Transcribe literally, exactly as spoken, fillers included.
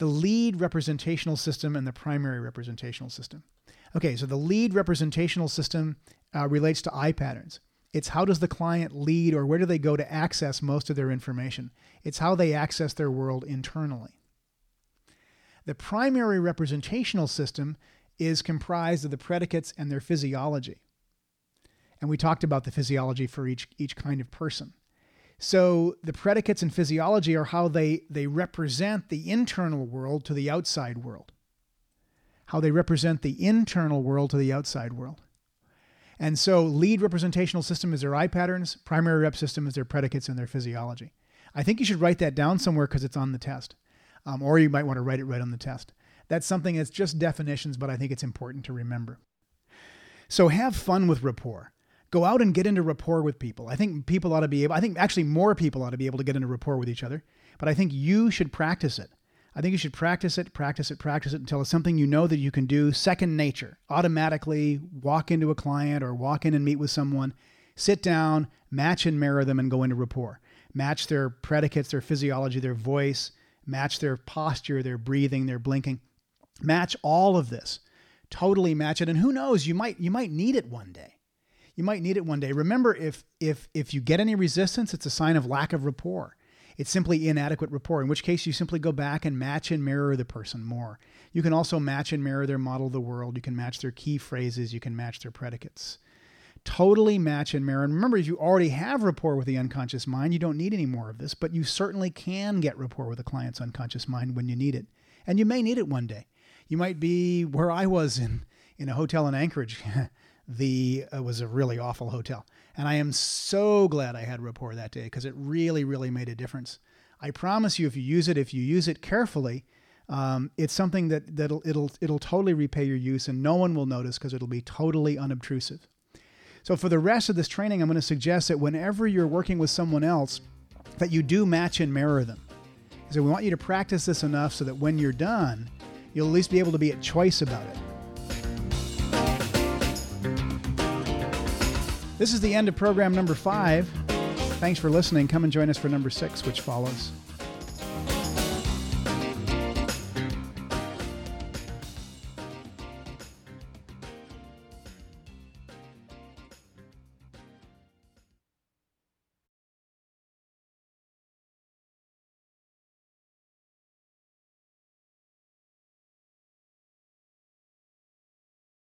the lead representational system and the primary representational system. Okay, so the lead representational system uh, relates to eye patterns. It's how does the client lead, or where do they go to access most of their information? It's how they access their world internally. The primary representational system is comprised of the predicates and their physiology. And we talked about the physiology for each, each kind of person. So the predicates and physiology are how they, they represent the internal world to the outside world. How they represent the internal world to the outside world. And so lead representational system is their eye patterns, primary rep system is their predicates and their physiology. I think you should write that down somewhere because it's on the test. Um, or you might want to write it right on the test. That's something that's just definitions, but I think it's important to remember. So have fun with rapport. Go out and get into rapport with people. I think people ought to be able, I think actually more people ought to be able to get into rapport with each other, but I think you should practice it. I think you should practice it, practice it, practice it until it's something you know that you can do second nature. Automatically walk into a client or walk in and meet with someone, sit down, match and mirror them and go into rapport. Match their predicates, their physiology, their voice, match their posture, their breathing, their blinking. Match all of this. Totally match it. And who knows, you might you might need it one day. You might need it one day. Remember, if if if you get any resistance, it's a sign of lack of rapport. It's simply inadequate rapport, in which case you simply go back and match and mirror the person more. You can also match and mirror their model of the world. You can match their key phrases. You can match their predicates. Totally match and mirror. And remember, if you already have rapport with the unconscious mind, you don't need any more of this, but you certainly can get rapport with a client's unconscious mind when you need it. And you may need it one day. You might be where I was in, in a hotel in Anchorage. the uh, was a really awful hotel. And I am so glad I had rapport that day because it really, really made a difference. I promise you, if you use it, if you use it carefully, um, it's something that that'll it'll it'll totally repay your use, and no one will notice because it'll be totally unobtrusive. So for the rest of this training, I'm going to suggest that whenever you're working with someone else, that you do match and mirror them. So we want you to practice this enough so that when you're done, you'll at least be able to be at choice about it. This is the end of program number five. Thanks for listening. Come and join us for number six, which follows.